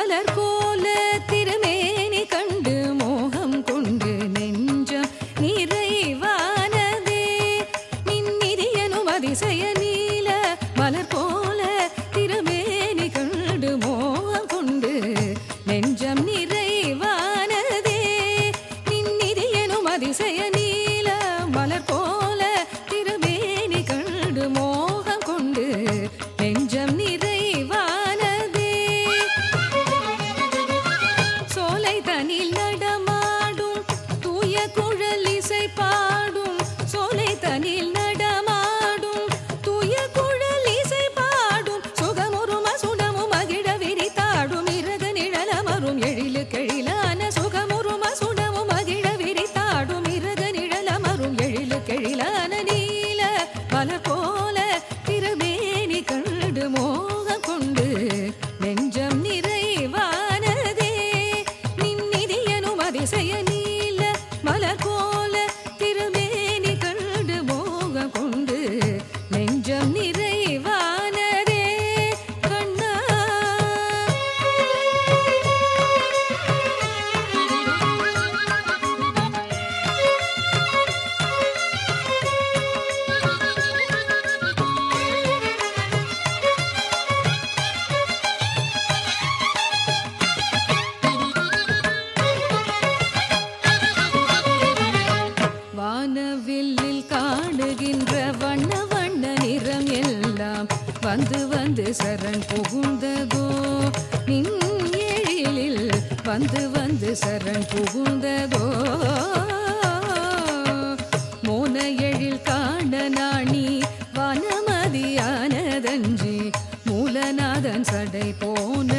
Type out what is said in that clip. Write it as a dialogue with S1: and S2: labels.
S1: மலர் போல திருமேனி கண்டு மோகம் கொண்டு நெஞ்சம் நிறைவானதே நின்னிதியனும் அதிசய நீல மலர் போல திருமேனி கண்டு மோகம் கொண்டு நெஞ்சம் நிறைவானதே நின்னிதியனும் அதிசய நீல மலர் போல திருமேனி கண்டு மோகம் கொண்டு நெஞ்சம் நிறைவானதே சோலை தனில் நடமாடும் தூய குழல் இசை பாடும் சோலை தனில் நடமாடும் தூய குழல் இசை பாடும் சுகமுறும சுடமும் மகிழ விரித்தாடும் இறக நிழலமரும் எழிலு கெழிலான சுகமுறும சுடமும் மகிழ விரித்தாடும் இறக நிழலமரும் எழிலு கெழிலான நீல மலர் போல திருமேனி கண்டு மோகம் கொண்டு நெஞ்சம் நிறைவானதே நின்னிதியனும் அதிசய நீல மலர் போல திருமேனி கண்டு மோகம் கொண்டு நெஞ்சம் நிறைவானதே கண்ணா. வானவில்லில் காணுகின்ற வண்ண வண்ண நிறம் எல்லாம் வந்து வந்து சரண் புகுந்ததோ நின் எழிலில் வந்து வந்து சரண் புகுந்ததோ மோன எழில் காண நாணி வானமதியானதஞ்சி மூலநாதன் சடை போன